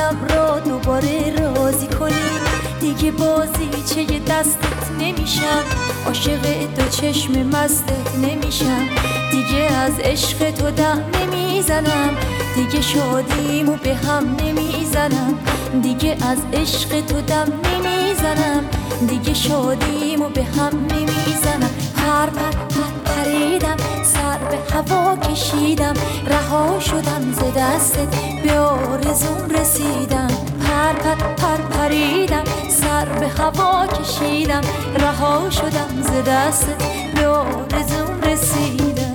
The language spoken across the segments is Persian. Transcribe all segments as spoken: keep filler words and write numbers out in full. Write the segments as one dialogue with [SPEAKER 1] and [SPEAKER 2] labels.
[SPEAKER 1] خودم را دوباره راضی کنی. دیگه بازی چه دستت نمیشم، عاشق دو چشم مستت نمیشم. دیگه از عشق تو دم نمیزنم، دیگه شادیمو به هم نمیزنم. دیگه از عشق تو دم نمیزنم، دیگه شادیمو به هم نمیزنم. پر پر پر پریدم، سر به هوا کشیدم، رها شدم ز دستت، به آرزوم رسیدم. پر پر پر پریدم، سر به هوا کشیدم، رها شدم ز دستت، به آرزوم رسیدم.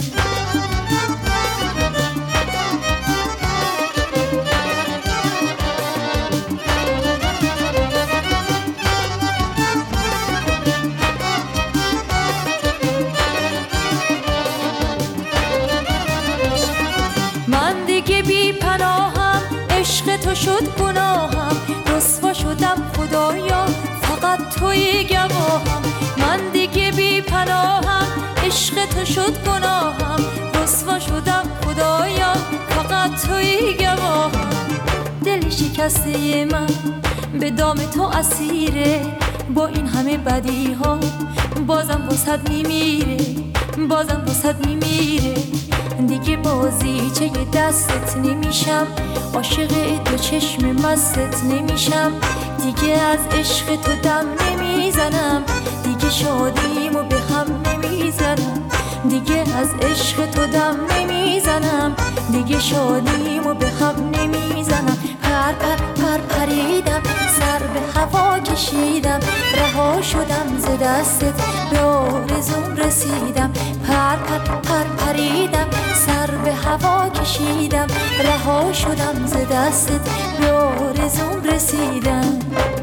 [SPEAKER 1] من دیگه بی پناهم، عشق تو شد گناهم، رسوا شدم خدایا، فقط تویی گواهم. من دیگه بی پناهم، عشق تو شد گناهم، رسوا شدم خدایا، فقط تویی گواهم. دل شکسته من به دام تو اسیره، با این همه بدی ها بازم واسد میمیره، بازم واسد میمیره. دیگه بازی چه دستت نمیشم، عاشق دو چشم مستت نمیشم. دیگه از عشق تو دم نمیزنم، دیگه شادیمو به هم نمیزنم. دیگه از عشق تو دم نمیزنم، دیگه شادیمو به هم نمیزنم. پر پر پر پریدم، سر به هوا کشیدم، رها شدم ز دستت، به آرزوم رسیدم. پر پر پر پریدم، سر به هوا کشیدم، رها شدم ز دستت، به آرزوم رسیدم.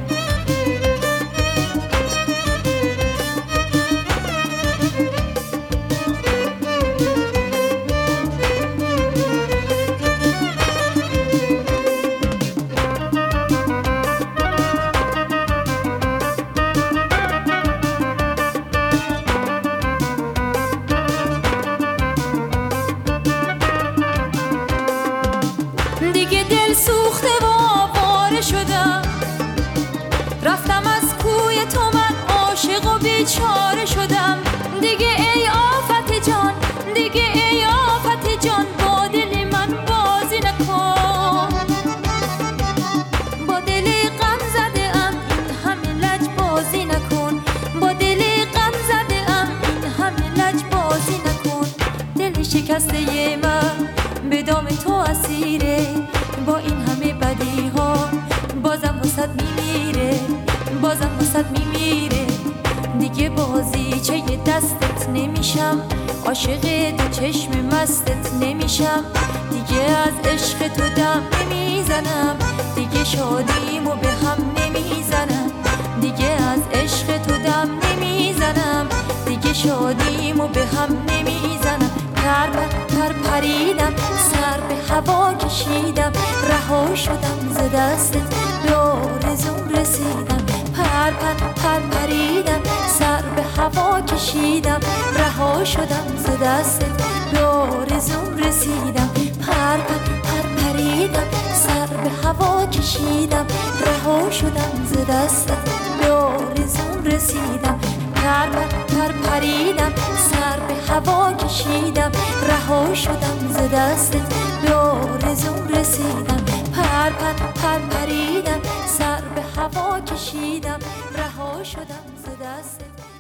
[SPEAKER 1] دیگه دل سوخته و آواره شدم، رفتم از کوی تو، من عاشق و بیچاره شدم. دیگه ای آفت جان، دیگه ای آفت جان، با دل من بازی نکن. با دل غم زده ام این همه لج بازی نکن، با دل غم زده ام این همه لج بازی نکن. دل شکسته من به دام تو اسیره، با این همه بدی ها بازم واسد میمیره، بازم واسد میمیره. دیگه بازی چه دستت نمیشم، عاشق دو چشم مستت نمیشم. دیگه از عشق تو دم نمیزنم، دیگه شادیمو به هم نمیزنم. دیگه از عشق تو دم نمیزنم، دیگه شادیمو به هم نمیزنم. پر پر پر پریدم، سر به هوا کشیدم، رها شدم ز دستت، به آرزوم رسیدم. پر پر پر پریدم، سر به هوا کشیدم، رها شدم ز دستت، به آرزوم رسیدم. پر پر پر پریدم، سر به هوا کشیدم، رها شدم ز دستت، به آرزوم رسیدم. پر پر پر پریدم، سر به هوا کشیدم، رها شدم ز دستت، به آرزوم رسیدم. پر پر پر پریدم، سر به هوا کشیدم، رها شدم ز دستت.